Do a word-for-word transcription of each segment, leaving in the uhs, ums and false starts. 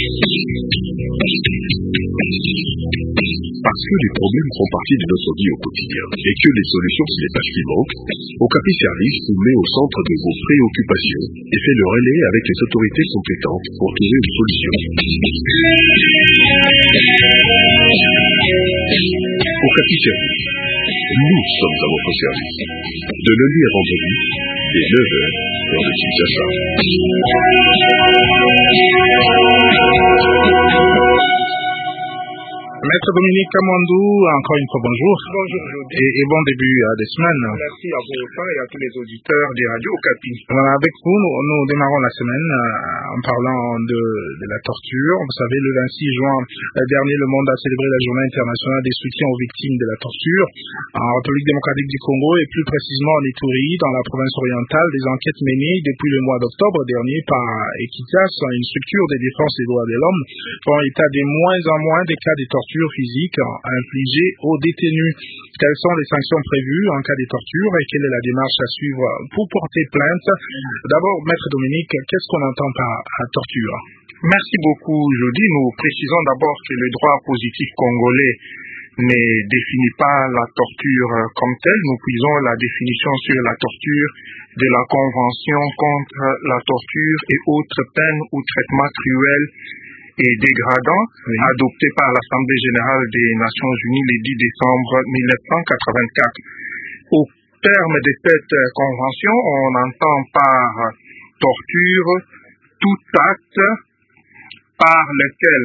Parce que les problèmes font partie de notre vie au quotidien et que les solutions sont les tâches qui manquent, Okapi Service vous met au centre de vos préoccupations et fait le relais avec les autorités compétentes pour trouver une solution. Okapi Service. Nous sommes à votre service. De lundi à vendredi, dès neuf heures, heure de Kinshasa. Maître Dominique Kamandou, encore une fois bonjour. Bonjour Jody. Et, et bon début à des semaines. Merci à vous et à tous les auditeurs des radios Okapi. Voilà, avec vous, nous, nous démarrons la semaine euh, en parlant de, de la torture. Vous savez, le vingt-six juin dernier, le monde a célébré la journée internationale des soutiens aux victimes de la torture. En République démocratique du Congo et plus précisément en Ituri, dans la province orientale, des enquêtes menées depuis le mois d'octobre dernier par Equitas, une structure de défense des droits de l'homme, font état de moins en moins des cas de torture physique infligée aux détenus. Quelles sont les sanctions prévues en cas de torture et quelle est la démarche à suivre pour porter plainte? D'abord, Maître Dominique, qu'est-ce qu'on entend par la torture? Merci beaucoup, Jody. Nous précisons d'abord que le droit positif congolais ne définit pas la torture comme telle. Nous puisons la définition sur la torture de la Convention contre la torture et autres peines ou traitements cruels et dégradant, oui, adopté par l'Assemblée générale des Nations unies le dix décembre mille neuf cent quatre-vingt-quatre. Au terme de cette convention, on entend par torture tout acte par lequel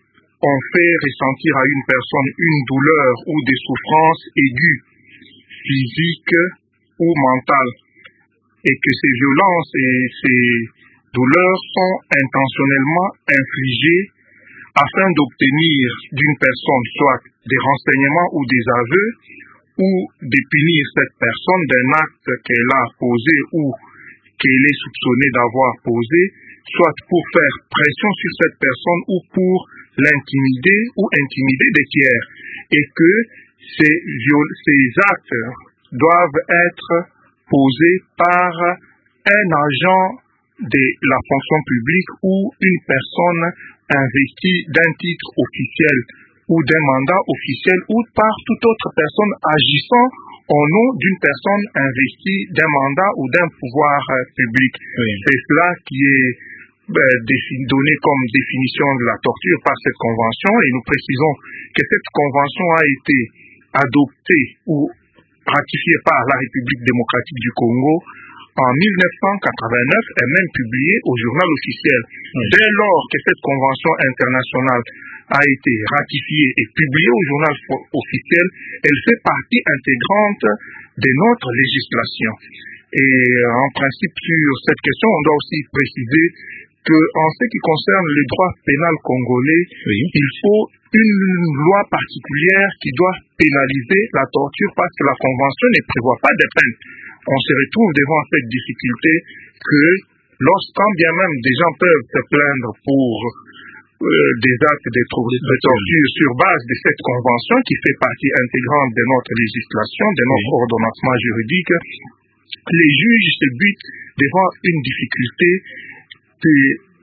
on fait ressentir à une personne une douleur ou des souffrances aiguës, physiques ou mentales, et que ces violences et ces douleurs sont intentionnellement infligées afin d'obtenir d'une personne soit des renseignements ou des aveux ou de punir cette personne d'un acte qu'elle a posé ou qu'elle est soupçonnée d'avoir posé, soit pour faire pression sur cette personne ou pour l'intimider ou intimider des tiers, et que ces, ces actes doivent être posés par un agent de la fonction publique ou une personne investie d'un titre officiel ou d'un mandat officiel ou par toute autre personne agissant au nom d'une personne investie d'un mandat ou d'un pouvoir public. Oui. C'est cela qui est ben, donné comme définition de la torture par cette convention, et nous précisons que cette convention a été adoptée ou ratifiée par la République démocratique du Congo en mille neuf cent quatre-vingt-neuf et même publiée au journal officiel. Oui. Dès lors que cette convention internationale a été ratifiée et publiée au journal officiel, elle fait partie intégrante de notre législation. Et en principe, sur cette question, on doit aussi préciser qu'en ce qui concerne le droit pénal congolais, oui, il faut une loi particulière qui doit pénaliser la torture parce que la convention ne prévoit pas de peine. On se retrouve devant cette difficulté que lorsqu'en bien même des gens peuvent se plaindre pour euh, des actes de, de torture sur base de cette convention qui fait partie intégrante de notre législation, de notre oui. ordonnancement juridique, les juges se butent devant une difficulté de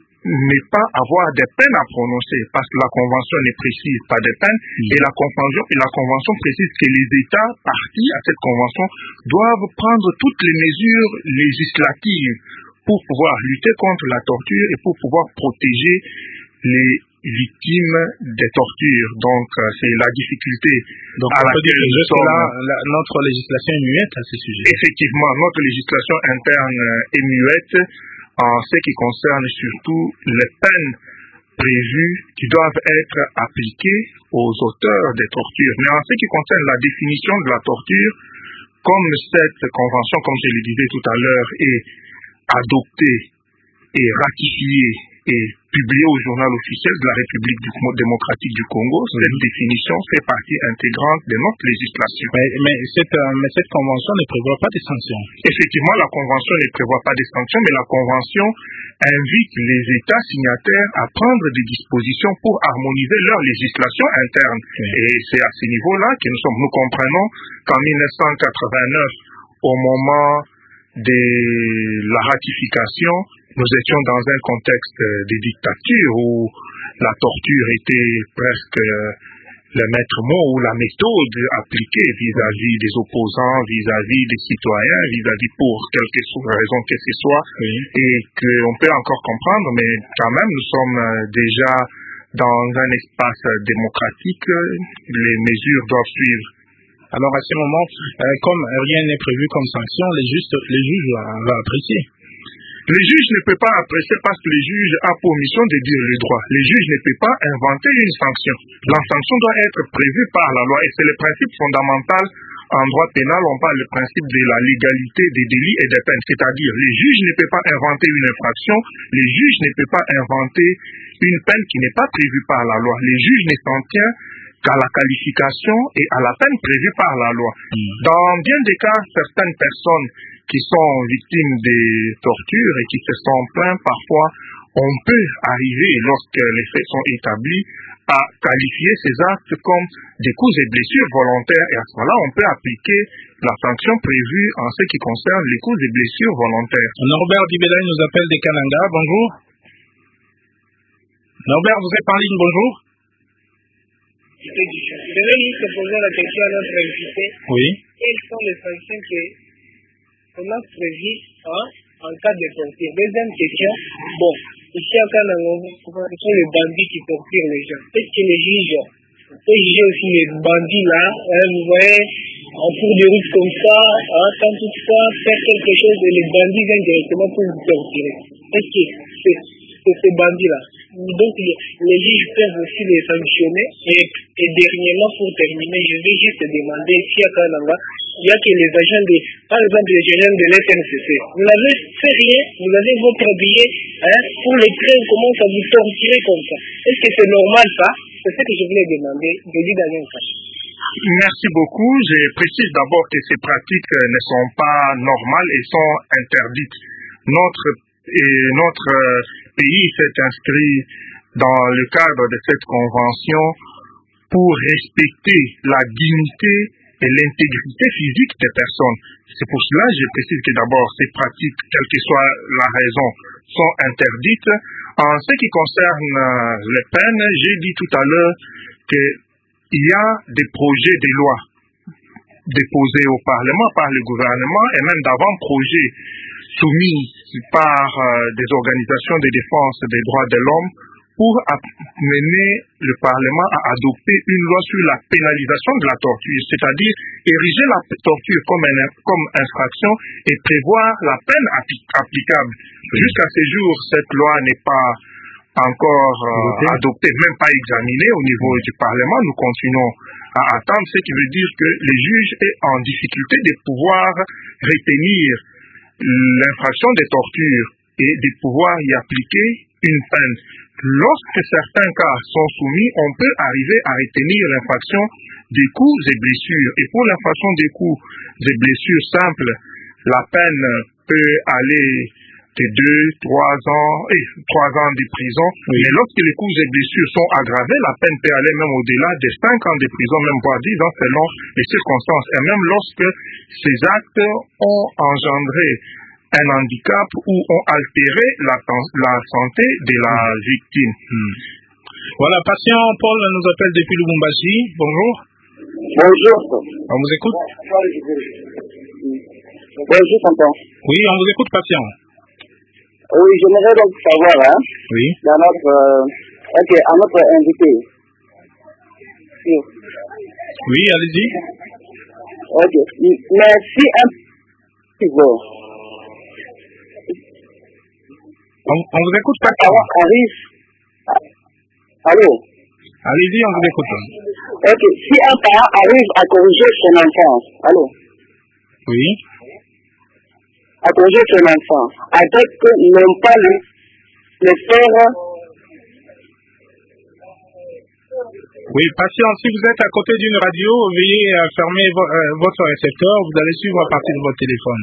ne pas avoir des peines à prononcer parce que la convention ne précise pas de peines mmh. et la convention et la convention précise que les États partis à cette convention doivent prendre toutes les mesures législatives pour pouvoir lutter contre la torture et pour pouvoir protéger les victimes des tortures. Donc c'est la difficulté Donc, à laquelle nous sommes. Là, la, notre législation est muette à ce sujet. Effectivement, notre législation interne est muette en ce qui concerne surtout les peines prévues qui doivent être appliquées aux auteurs des tortures. Mais en ce qui concerne la définition de la torture, comme cette convention, comme je le disais tout à l'heure, est adoptée et ratifiée et publiée au journal officiel de la République démocratique du Congo, mmh. cette définition fait partie intégrante de notre législation. Mais, mais, cette, euh, mais cette convention ne prévoit pas de sanctions. Effectivement, la convention ne prévoit pas de sanctions, mais la convention invite les États signataires à prendre des dispositions pour harmoniser leur législation interne. Oui. Et c'est à ce niveau-là que nous sommes. Nous comprenons qu'en mille neuf cent quatre-vingt-neuf, au moment de la ratification, nous étions dans un contexte de dictature où la torture était presque le maître mot ou la méthode appliquée vis-à-vis des opposants, vis-à-vis des citoyens, vis-à-vis pour quelque raison que ce soit, oui. Et qu'on peut encore comprendre, mais quand même nous sommes déjà dans un espace démocratique, les mesures doivent suivre. Alors à ce moment, euh, comme rien n'est prévu comme sanction, les, justes, les juges vont apprécier. Les juges ne peuvent pas apprécier parce que les juges ont pour mission de dire le droit. Les juges ne peuvent pas inventer une sanction. La sanction doit être prévue par la loi et c'est le principe fondamental en droit pénal. On parle du principe de la légalité des délits et des peines. C'est-à-dire, les juges ne peuvent pas inventer une infraction, les juges ne peuvent pas inventer une peine qui n'est pas prévue par la loi. Les juges ne s'en tiennent qu'à la qualification et à la peine prévue par la loi. Mm. Dans bien des cas, certaines personnes qui sont victimes des tortures et qui se sont plaintes, parfois, on peut arriver, lorsque les faits sont établis, à qualifier ces actes comme des coups et blessures volontaires. Et à ce moment-là, on peut appliquer la sanction prévue en ce qui concerne les coups et blessures volontaires. Norbert Dibelay nous appelle des Kananga. Bonjour. Norbert, vous êtes en ligne. Bonjour. Je vais juste poser la question à notre invité. Oui. Quelles sont les sanctions qu'on a prévues hein, en cas de torture? Deuxième question. Bon, ici à Kananga, ce sont les bandits qui torturent les gens. Est-ce que les juges peuvent juger aussi les bandits là hein, vous voyez, en cours de route comme ça, hein, quand toutefois faire quelque chose et les bandits viennent directement pour vous torturer. Est-ce que c'est ces bandits-là? Donc les, les juges peuvent aussi les sanctionner. Et, et dernièrement, pour terminer, je vais juste demander ici à Kananga, il y a que les agents de, par exemple les agents de l'F N C C, vous n'avez fait rien, vous avez votre billet hein, pour les trains, comment ça vous torturer comme ça? Est-ce que c'est normal ça? C'est ce que je voulais demander. Je dis dans un cas. Merci beaucoup. Je précise d'abord que ces pratiques ne sont pas normales et sont interdites. Notre, et notre pays s'est inscrit dans le cadre de cette convention pour respecter la dignité et l'intégrité physique des personnes. C'est pour cela que je précise que d'abord ces pratiques, quelle que soit la raison, sont interdites. En ce qui concerne les peines, j'ai dit tout à l'heure qu'il y a des projets de loi déposés au Parlement par le gouvernement et même d'avant-projets soumis par euh, des organisations de défense des droits de l'homme pour mener le Parlement à adopter une loi sur la pénalisation de la torture, c'est-à-dire ériger la torture comme, un, comme infraction et prévoir la peine appli- applicable. Jusqu'à ce jour, cette loi n'est pas encore euh, adoptée, même pas examinée au niveau du Parlement. Nous continuons à attendre, ce qui veut dire que les juges sont en difficulté de pouvoir retenir l'infraction des tortures et de pouvoir y appliquer une peine. Lorsque certains cas sont soumis, on peut arriver à retenir l'infraction des coups et blessures. Et pour l'infraction des coups et blessures simples, la peine peut aller de deux, trois ans, et trois ans de prison. Oui. Mais lorsque les coups et blessures sont aggravés, la peine peut aller même au-delà de cinq ans de prison, même voire dix ans selon les circonstances. Et même lorsque ces actes ont engendré un handicap ou ont altéré la, la santé de la victime. Hmm. Voilà, patient Paul nous appelle depuis Lubumbashi. Bonjour. Bonjour. On vous écoute? Oui, je t'entends. Oui, on vous écoute, patient. Oui, j'aimerais donc savoir, hein, oui. dans notre, euh, ok, à notre invité. Oui, oui allez-y. Ok, mais si un pivot, On, on vous écoute pas. Arrive. Allô? Allez-y, on vous écoute. Ok, si un parent arrive à corriger son enfant, allô? Oui. À corriger son enfant, avec non pas le, le faire. Oui, patient, si vous êtes à côté d'une radio, veuillez euh, fermer vo euh, votre récepteur, vous allez suivre à partir de votre téléphone.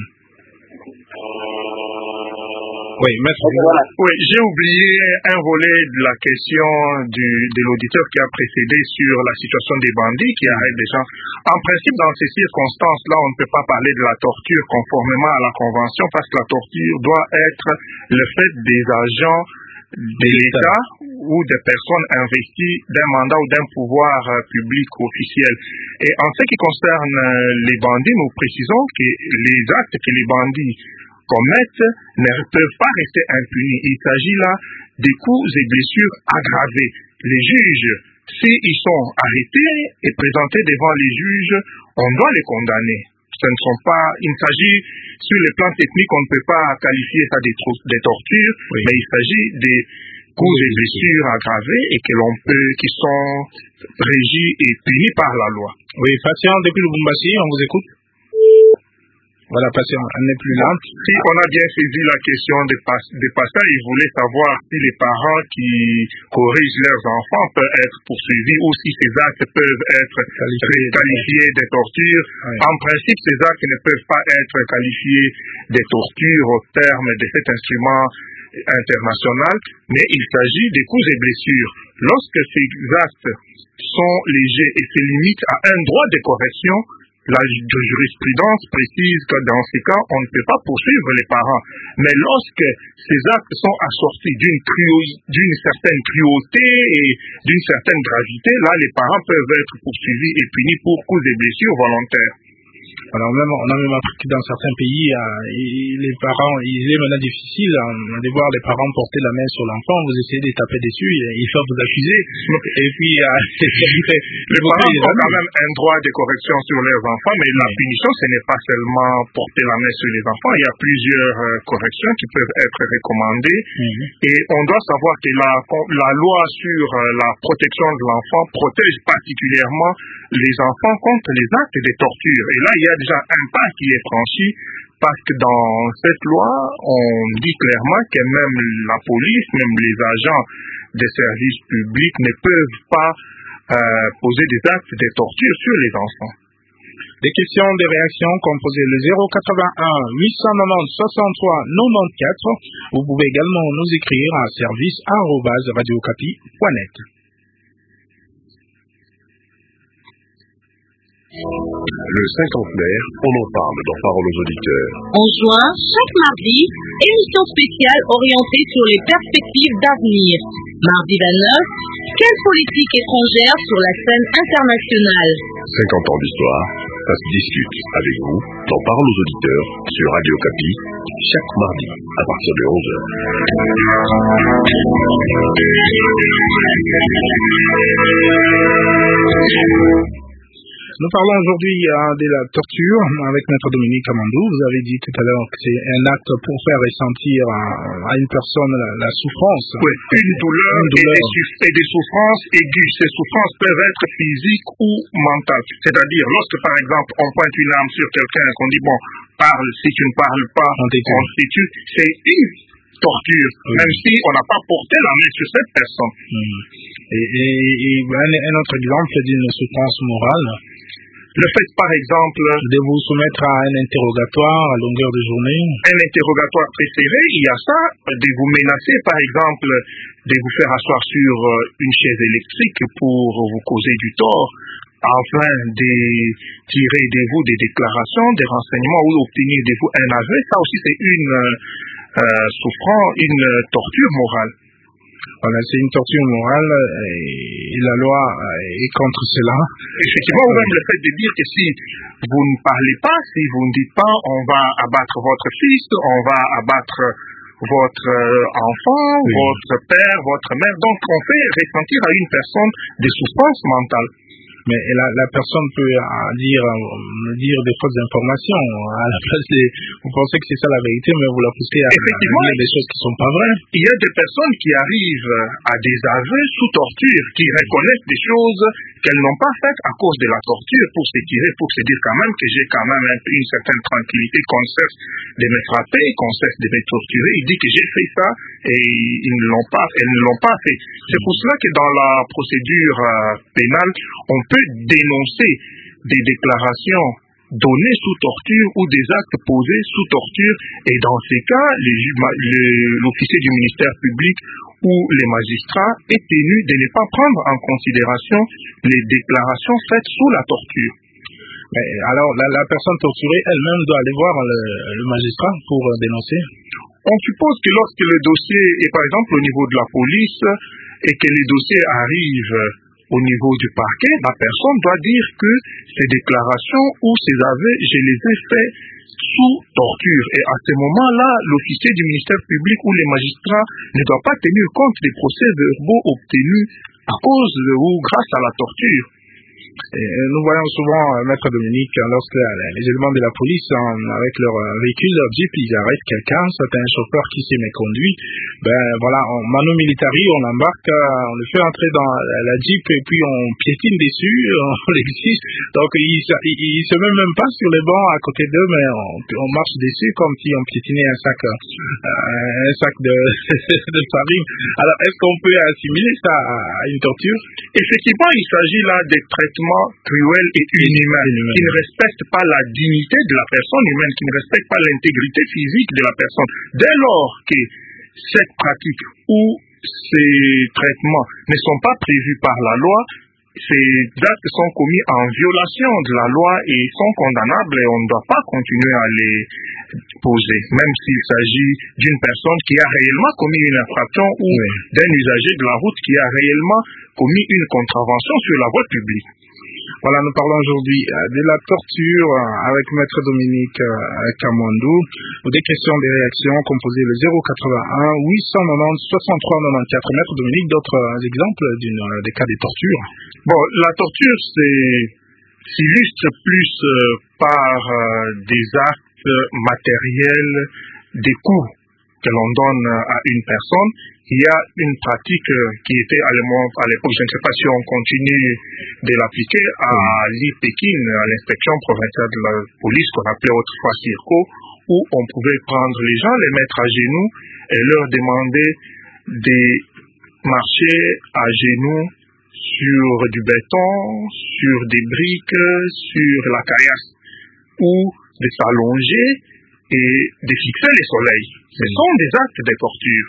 Oui, merci. Voilà. Oui, j'ai oublié un volet de la question du, de l'auditeur qui a précédé sur la situation des bandits qui arrêtent des gens. En principe, dans ces circonstances-là, on ne peut pas parler de la torture conformément à la Convention parce que la torture doit être le fait des agents de l'État ou ou des personnes investies d'un mandat ou d'un pouvoir euh, public officiel. Et en ce qui concerne euh, les bandits, nous précisons que les actes que les bandits commettent ne peuvent pas rester impunis. Il s'agit là des coups et blessures aggravés. Les juges, s'ils sont arrêtés et présentés devant les juges, on doit les condamner. Ce ne sont pas, il s'agit, sur le plan technique, on ne peut pas qualifier ça des, des tortures, oui. Mais il s'agit des coups et blessures aggravés et que l'on peut, qui sont régis et punis par la loi. Oui, Patient, depuis le Lubumbashi, on vous écoute. Voilà, Patient, elle n'est plus là. Si on a bien saisi la question des, pas, des passages, ils voulaient savoir si les parents qui corrigent leurs enfants peuvent être poursuivis ou si ces actes peuvent être qualifiés, qualifiés de tortures. Oui. En principe, ces actes ne peuvent pas être qualifiés de tortures au terme de cet instrument international, mais il s'agit des coups et blessures. Lorsque ces actes sont légers et se limitent à un droit de correction, la jurisprudence précise que dans ces cas, on ne peut pas poursuivre les parents. Mais lorsque ces actes sont assortis d'une cruauté, d'une certaine cruauté et d'une certaine gravité, là, les parents peuvent être poursuivis et punis pour coups et blessures volontaires. Alors même, on a même appris que dans certains pays, euh, les parents, il est maintenant difficile hein, de voir les parents porter la main sur l'enfant, vous essayez de taper dessus, ils peuvent vous accuser. Et puis, euh, les parents ont quand même un droit de correction sur leurs enfants, mais la punition, ce n'est pas seulement porter la main sur les enfants, il y a plusieurs euh, corrections qui peuvent être recommandées. Mm-hmm. Et on doit savoir que la, la loi sur euh, la protection de l'enfant protège particulièrement les enfants contre les actes de torture. Et là, il y a déjà un pas qui est franchi parce que dans cette loi, on dit clairement que même la police, même les agents des services publics ne peuvent pas euh, poser des actes de torture sur les enfants. Des questions, des réactions, composez le zéro quatre-vingt-un huit cent quatre-vingt-dix soixante-trois quatre-vingt-quatre. Vous pouvez également nous écrire à service arobase radiocapi point net. Le cinquantenaire, on en parle dans Parole aux auditeurs. En juin, chaque mardi, émission spéciale orientée sur les perspectives d'avenir. Mardi vingt-neuf, quelle politique étrangère sur la scène internationale? cinquante ans d'histoire, ça se discute avec vous dans Parole aux auditeurs sur Radio Capi, chaque mardi à partir de onze heures. Nous parlons aujourd'hui euh, de la torture avec Maître Dominique Amandou. Vous avez dit tout à l'heure que c'est un acte pour faire ressentir à, à une personne la, la souffrance. Oui, une douleur, une douleur. Et, des, et des souffrances aiguës. Ces souffrances peuvent être physiques ou mentales. C'est-à-dire, lorsque par exemple on pointe une arme sur quelqu'un, qu'on dit bon, parle, si tu ne parles pas, on se tue, c'est une torture, oui. Même si on n'a pas porté la main sur cette personne. Mmh. Et, et, et un, un autre exemple d'une souffrance morale. Le fait, par exemple, de vous soumettre à un interrogatoire à longueur de journée. Un interrogatoire préféré, il y a ça, de vous menacer, par exemple, de vous faire asseoir sur une chaise électrique pour vous causer du tort, afin de tirer de vous des déclarations, des renseignements ou obtenir de vous un aveu. Ça aussi, c'est une euh, souffrance, une torture morale. Voilà, c'est une torture morale et la loi est contre cela. Effectivement, même le fait de dire que si vous ne parlez pas, si vous ne dites pas, on va abattre votre fils, on va abattre votre enfant, oui. Votre père, votre mère. Donc, on fait ressentir à une personne des souffrances mentales. Mais la, la personne peut euh, dire, euh, dire des fausses informations. À la place de, vous pensez que c'est ça la vérité, mais vous la poussez à, à dire des choses qui ne sont pas vraies. Il y a des personnes qui arrivent à des aveux sous torture, qui reconnaissent des choses qu'elles n'ont pas faites à cause de la torture, pour se tirer, pour se dire quand même que j'ai quand même une certaine tranquillité, qu'on cesse de me frapper, qu'on cesse de me torturer. Il dit que j'ai fait ça et ils ne l'ont pas, elles ne l'ont pas fait. C'est pour cela que dans la procédure euh, pénale, on peut dénoncer des déclarations données sous torture ou des actes posés sous torture, et dans ces cas, l'officier du ministère public ou les magistrats est tenu de ne pas prendre en considération les déclarations faites sous la torture. Mais alors, la, la personne torturée elle-même doit aller voir le, le magistrat pour dénoncer? On suppose que lorsque le dossier est par exemple au niveau de la police, et que les dossiers arrivent au niveau du parquet, la personne doit dire que ces déclarations ou ces aveux, je les ai faits sous torture. Et à ce moment-là, l'officier du ministère public ou les magistrats ne doivent pas tenir compte des procès-verbaux obtenus à cause ou grâce à la torture. Et nous voyons souvent, euh, Maître Dominique, lorsque euh, les éléments de la police, hein, avec leur euh, véhicule, leur jeep, ils arrêtent quelqu'un, c'est un chauffeur qui s'est méconduit, ben voilà, en mano militari, on l'embarque, euh, on le fait entrer dans la, la jeep et puis on piétine dessus, on l'exige, donc ils il, il se met même pas sur les bancs à côté d'eux, mais on, on marche dessus comme si on piétinait un sac, euh, un sac de, de farine. Alors, est-ce qu'on peut assimiler ça à, à une torture? Effectivement, il s'agit là des traitements cruels et inhumains qui ne respectent pas la dignité de la personne humaine, qui ne respectent pas l'intégrité physique de la personne. Dès lors que cette pratique ou ces traitements ne sont pas prévus par la loi, ces actes sont commis en violation de la loi et sont condamnables et on ne doit pas continuer à les poser, même s'il s'agit d'une personne qui a réellement commis une infraction ou oui. d'un usager de la route qui a réellement commis une contravention sur la voie publique. Voilà, nous parlons aujourd'hui de la torture avec Maître Dominique Kamwandou. Des questions, des réactions, composez le zéro quatre-vingt-un huit cent quatre-vingt-dix soixante-trois quatre-vingt-quatorze. Maître Dominique, d'autres exemples d'une, des cas de torture? Bon, la torture, c'est, s'illustre plus euh, par euh, des actes matériels, des coups que l'on donne à une personne. Il y a une pratique qui était à l'époque, je ne sais pas si on continue de l'appliquer, à l'I Pékin, à l'inspection provinciale de la police, qu'on appelait autrefois CIRCO, où on pouvait prendre les gens, les mettre à genoux et leur demander de marcher à genoux sur du béton, sur des briques, sur la caillasse, ou de s'allonger et de fixer le soleil. Ce sont des actes de torture.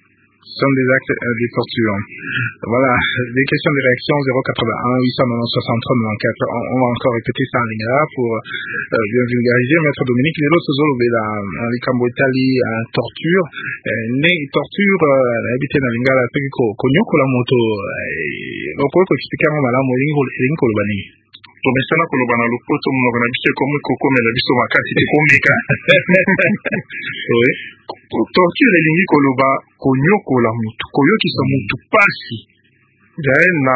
Ce sont des actes euh, de torture. Voilà, des questions de réaction zéro quatre-vingt-un huit cent quatre-vingt-dix soixante-trois quatre-vingt-quatorze. On, on va encore répéter ça en ligne pour euh, bien vulgariser. Maître Dominique, les autres zones de la Likambo Italie en torture. Ne torture, habité dans l'ingala, c'est que konyoko la moto. Donc, on peut expliquer à la molingo l'ingolbani. Tomesana koloba na lopoto monoko na biso ekomi kokomela biso makasi tekomeka. Torture elingi koloba konyokola mutu, koyokisa mutu pasi jaye na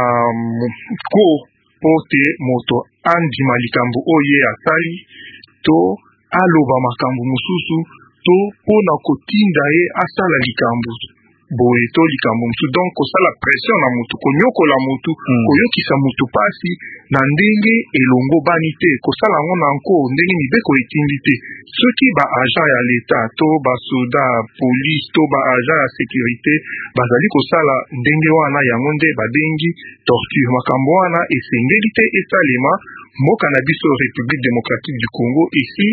ko pote moto andima likambo oye asali to aloba makambo mususu to pona kotinda ye asala likambo boye to likambo musu. Donc kosala pression na mutu, konyokola mutu, mm. koyokisa mutu pasi na ndenge elongo bani te, kosala ngo na nko ndenge mibeko etindi te. Soki ba agent ya l'État to ba soda police to ba agent ya sécurité bazali kosala ndenge wana yango nde babengi torture. Makambo wana esengeli te esalema mboka na biso République démocratique du Congo ici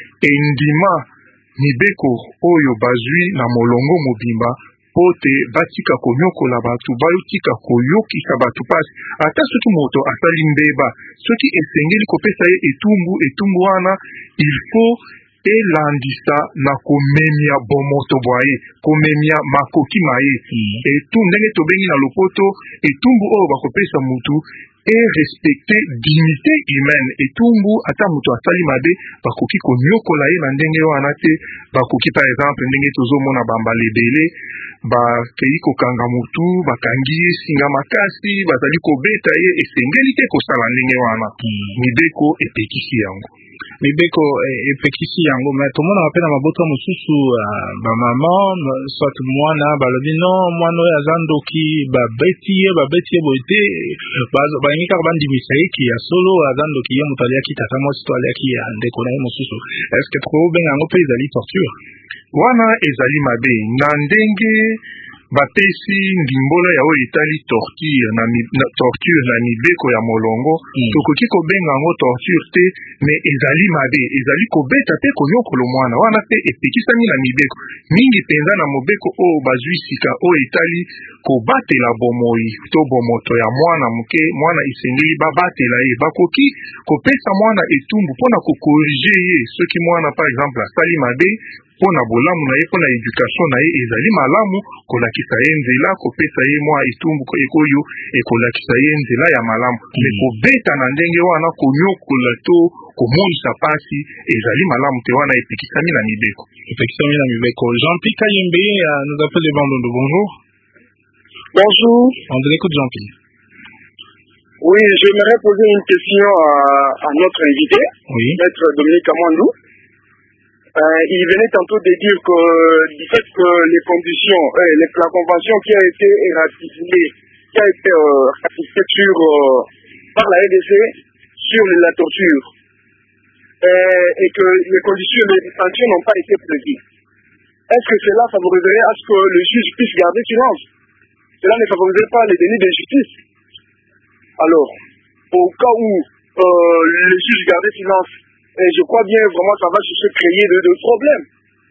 endima mibeko oyo bazwi na molongo mobimba pote batika konyokola batu bayotika koyokisa batu pasi ata soki moto asali mbeba soki esengeli kopesa ye etumbu etumbu wana il faut elandisa na komemia bomoto bwaye komemia makoki maye mm. etu ndenge tobengi na lopoto etumbu oyo bakopesa mutu et respecter dignité humaine etumbu ata mutu asali mabe bakoki konyokola ye na ndenge wana te bakoki par exemple ndenge tozomona bambala ebele bakei kokanga mutu bakangi ye singa makasi bazali kobeta ye esengeli te kosala ndenge wana mm. mibeko epekisi yango mibeko epekisi yango me tomona pe na mabota mosusu bamama soit mwana balobi no mwana oyo aza ndoki babeti ye babeti ye boye te balingi kaka bandimisa ye ki ya solo aza ndoki ye moto aliaki tata mwasi to aliaki ya ndeko na ye mosusu. Est ce que tokobenga yango mpe ezali torture? Wana ezali mabe na ndenge bapesi ndimbola ya oyo etali torture na, mi, na torture na mibeko ya molongo mm. tokoki kobenga yango torture te mais ezali mabe ezali kobeta te konyokolo mwana wana te epekisami na mibeko mingi penza na mobeko oyo bazwi sika oyo etali kobatela bomoi to bomoto ya mwana muke mwana isengeli babatela ye bakoki kopesa mwana etumbu mpona kokorige ye soki mwana par exemple asali mabe pona bolamu na ye pona éducation na ye ezali malamu kolakisa ye nzela kopesa ye mwa etumbu ekoyo ekolakisa ye nzela ya malamu mm. me kobeta na ndenge wana konyokola to komonisa pasi ezali malamu te wana epekisami na mibeko epekisami na mibeko. Jean-Pierre Kayembe euh, nous appelle de Bandundu. Bonjour. Bonjour. On vous écoute, Jean-Pierre. Oui, j'aimerais poser une question à, à notre invité, oui. Maître Dominique Amandou. Euh, il venait tantôt de dire que du fait que les conditions, euh, les, la convention qui a été ratifiée, qui a été euh, ratifiée sur, euh, par la R D C sur la torture, euh, et que les conditions de détention n'ont pas été prévues. Est-ce que cela favoriserait à ce que le juge puisse garder silence? Cela ne favoriserait pas les délits de justice? Alors, au cas où euh, le juge gardait silence, et je crois bien vraiment ça va se créer de, de problèmes.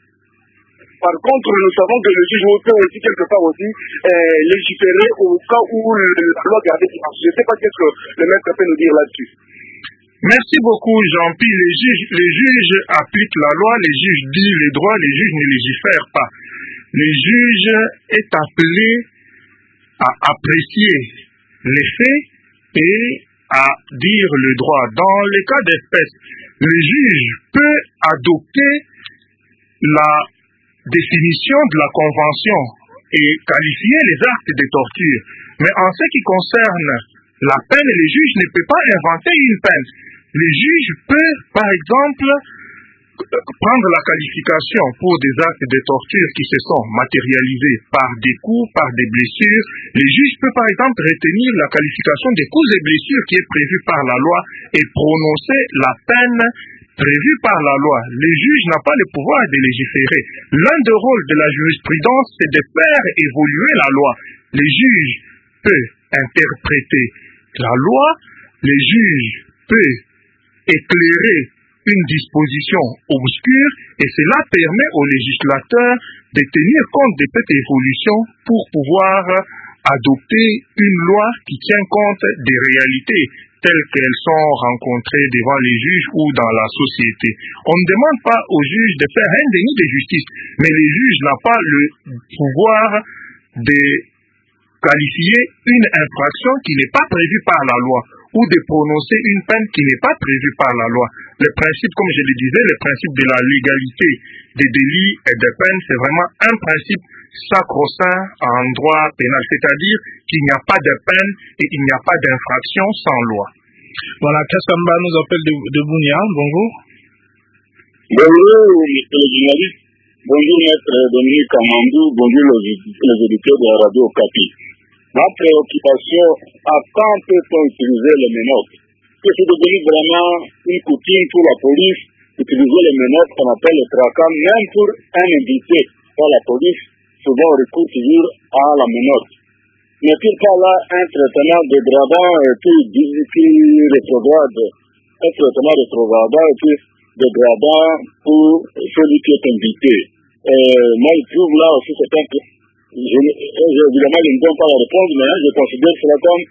Par contre, nous savons que le juge peut aussi quelque part aussi euh, légiférer au cas où le, la loi gardait silence. Je ne sais pas qu'est-ce que le maître peut nous dire là-dessus. Merci beaucoup, Jean-Pierre. Les juges, les juges appliquent la loi, les juges disent les droits, les juges ne légifèrent pas. Le juge est appelé à apprécier les faits et à dire le droit. Dans les cas d'espèce, le juge peut adopter la définition de la convention et qualifier les actes de torture. Mais en ce qui concerne la peine, le juge ne peut pas inventer une peine. Le juge peut, par exemple, prendre la qualification pour des actes de torture qui se sont matérialisés par des coups, par des blessures. Le juge peut par exemple retenir la qualification des coups et blessures qui est prévue par la loi et prononcer la peine prévue par la loi. Le juge n'a pas le pouvoir de légiférer. L'un des rôles de la jurisprudence, c'est de faire évoluer la loi. Le juge peut interpréter la loi, le juge peut éclairer une disposition obscure et cela permet aux législateurs de tenir compte de cette évolution pour pouvoir adopter une loi qui tient compte des réalités telles qu'elles sont rencontrées devant les juges ou dans la société. On ne demande pas aux juges de faire un déni de justice, mais les juges n'ont pas le pouvoir de qualifier une infraction qui n'est pas prévue par la loi ou de prononcer une peine qui n'est pas prévue par la loi. Le principe, comme je le disais, le principe de la légalité des délits et des peines, c'est vraiment un principe sacro-saint en droit pénal, c'est-à-dire qu'il n'y a pas de peine et il n'y a pas d'infraction sans loi. Voilà, Kassamba nous appelle de, de Bounia. Bonjour. Bonjour, monsieur le journaliste. Bonjour, maître Dominique Amandou. Bonjour, les, les auditeurs de la radio Okapi. Ma préoccupation, à quand peut-on utiliser les menottes? Que c'est devenu vraiment une coutume pour la police d'utiliser les menottes qu'on appelle les tracas, même pour un invité par la police, souvent on recourt toujours à la menotte. N'est-il pas là un traitement dégradant et puis qui rétrograde, un traitement rétrogradant et puis dégradant pour celui qui est invité? Euh, moi, je trouve là aussi c'est un peu... Je, évidemment, je ne donne pas la réponse, mais je considère cela comme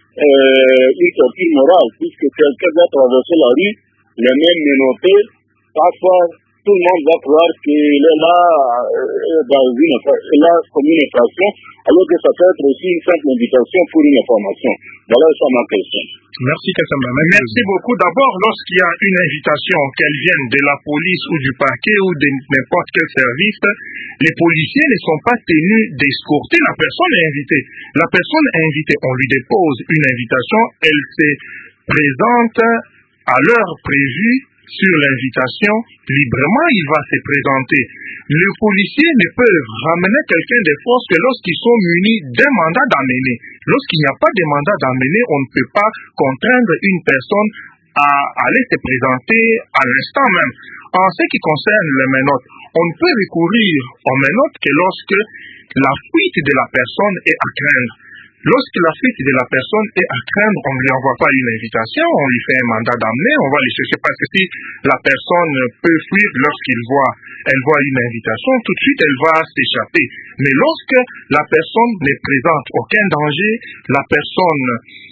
euh, une torture morale, puisque quelqu'un va traverser la rue, les mains menottées, parfois tout le monde va croire qu'il est là, euh, dans une, là comme une infraction, alors que ça peut être aussi une simple invitation pour une information. Voilà ça ma question. Merci Kassamba. Merci beaucoup. D'abord, lorsqu'il y a une invitation, qu'elle vienne de la police ou du parquet ou de n'importe quel service, les policiers ne sont pas tenus d'escorter la personne invitée. La personne invitée, on lui dépose une invitation, elle se présente à l'heure prévue sur l'invitation, librement il va se présenter. Les policiers ne peuvent ramener quelqu'un de force que lorsqu'ils sont munis d'un mandat d'amener. Lorsqu'il n'y a pas de mandat d'amener, on ne peut pas contraindre une personne à aller se présenter à l'instant même. En ce qui concerne les menottes, on ne peut recourir aux menottes que lorsque la fuite de la personne est à craindre. Lorsque la fuite de la personne est à craindre, on ne lui envoie pas une invitation, on lui fait un mandat d'amener, on va les chercher parce que si la personne peut fuir lorsqu'il voit, elle voit une invitation, tout de suite elle va s'échapper. Mais lorsque la personne ne présente aucun danger, la personne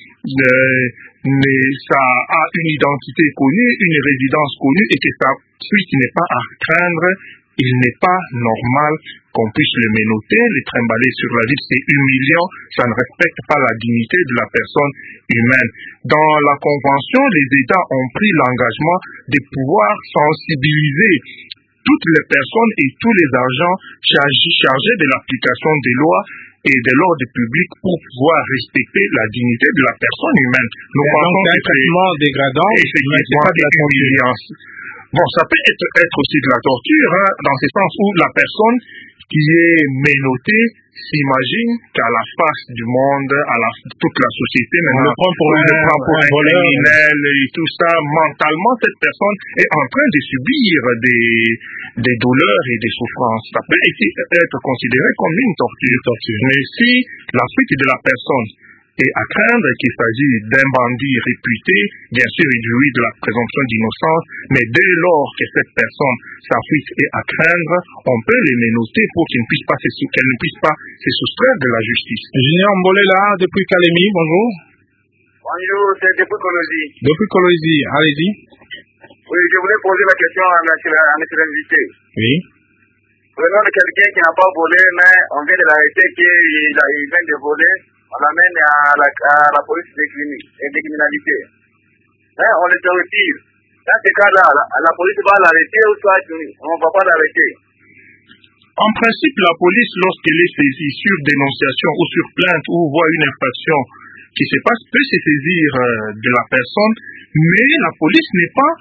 euh, mais ça a une identité connue, une résidence connue et que sa fuite n'est pas à craindre, il n'est pas normal qu'on puisse le menotter, le trimballer sur la ville, c'est humiliant, ça ne respecte pas la dignité de la personne humaine. Dans la Convention, les États ont pris l'engagement de pouvoir sensibiliser toutes les personnes et tous les agents chargés de l'application des lois et de l'ordre public pour pouvoir respecter la dignité de la personne humaine. Nous pensons que c'est un traitement dégradant, mais c'est pas de la torture. Bon, ça peut être, être aussi de la torture, hein, dans ce sens où la personne qui est menottée s'imagine qu'à la face du monde, à la, toute la société, on le prend pour un, prend pour un, un voleur criminel et tout ça. Mentalement, cette personne est en train de subir des, des douleurs et des souffrances. Ça peut être considéré comme une torture. Une torture. Mais si la fuite de la personne est à craindre, qu'il s'agit d'un bandit réputé, bien sûr il jouit de la présomption d'innocence, mais dès lors que cette personne, sa fuite est à craindre, on peut les menotter pour qu'elle ne puisse pas se, qu'elle ne puisse pas se soustraire de la justice. Junior Mbolela, depuis Kalemi, bonjour. Bonjour, c'est depuis Colosie. Depuis Colosie, allez-y. Oui, je voulais poser la question à notre, à notre invité. Oui. Prenons quelqu'un qui n'a pas volé, mais on vient de l'arrêter, qu'il il vient de voler. On l'amène à la, à la police de criminalité. Hein, on le retire. Dans ce cas-là, la, la police va l'arrêter ou soit on ne va pas l'arrêter. En principe, la police, lorsqu'elle est saisie sur dénonciation ou sur plainte ou voit une infraction qui se passe, peut se saisir euh, de la personne, mais la police n'est pas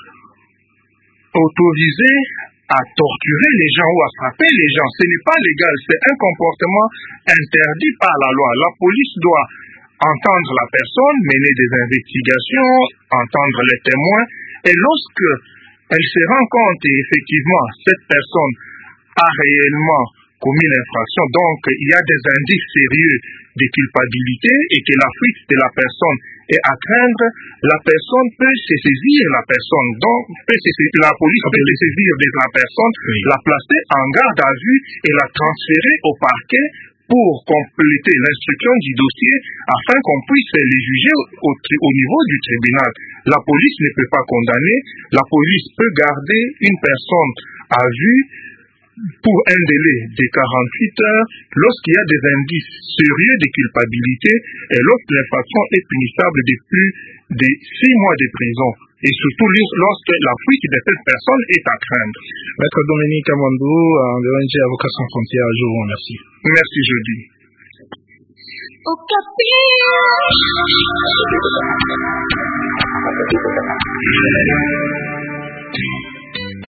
autorisée à torturer les gens ou à frapper les gens. Ce n'est pas légal, c'est un comportement interdit par la loi. La police doit entendre la personne, mener des investigations, entendre les témoins, et lorsque elle se rend compte et effectivement cette personne a réellement commis l'infraction, donc il y a des indices sérieux de culpabilité et que la fuite de la personne est à craindre, la personne peut se saisir la personne, donc peut se saisir, la police peut se saisir de la personne, oui. La placer en garde à vue et la transférer au parquet pour compléter l'instruction du dossier afin qu'on puisse les juger au, au niveau du tribunal. La police ne peut pas condamner, la police peut garder une personne à vue pour un délai de quarante-huit heures lorsqu'il y a des indices sérieux de culpabilité et lorsque l'infraction est punissable de plus de six mois de prison. Et surtout lorsque la fuite de cette personne est à craindre. Maître Dominique Amandou, de l'O N G Avocats sans frontières, je vous remercie. Merci, jeudi. Okapi.